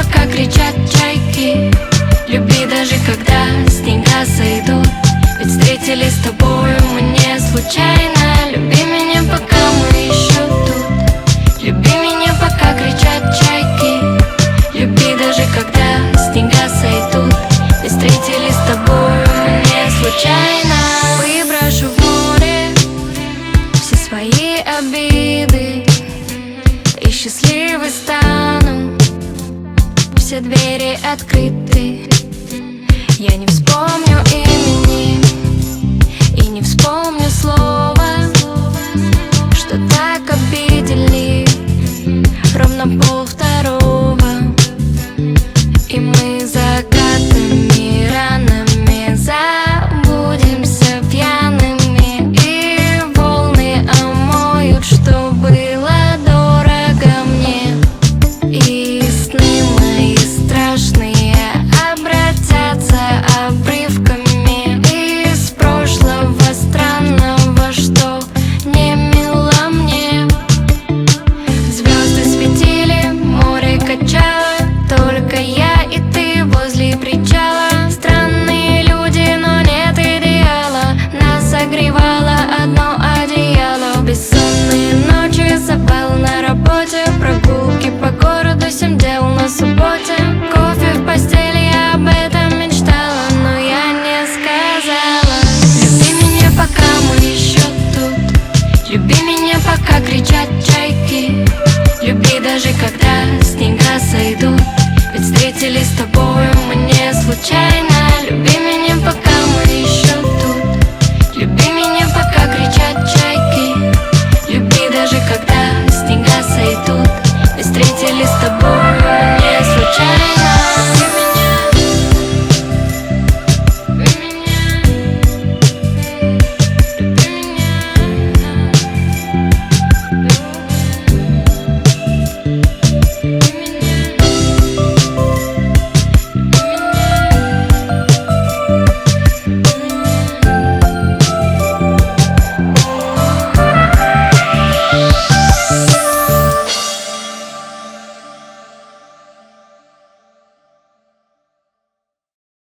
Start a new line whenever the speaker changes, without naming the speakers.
пока кричат чайки. Люби даже когда снега сойдут, ведь встретились с тобою мы не случайно. Люби меня, пока мы еще тут. Люби меня, пока кричат чайки. Люби даже когда снега сойдут, ведь встретились с тобою мы не случайно. Выброшу в море все свои обиды и счастливой стану. Все двери открыты. Я не вспомню имени и не вспомню слова, что так обидели. Ровно 1:30, и мы закатными ранами забудемся пьяными, и волны омоют, что было дорого мне. И сны мои страшные обратятся обрывками из прошлого странного, что не мило мне. Звезды светили, море качало, только я и ты возле причала. Странные люди, но нет идеала, нас согревало одно одеяло. Бессонные ночи, запал на работе, прогулки по городу, 7 дел на субботе. Кофе в постели, я об этом мечтала, но я не сказала. Люби меня, пока мы еще тут. Люби меня, пока кричат чайки. Люби даже когда снега сойдут, ведь встретились с тобою мы не случайно. Люби меня, пока мы еще тут. Люби меня, пока кричат чайки. Люби даже когда снега сойдут,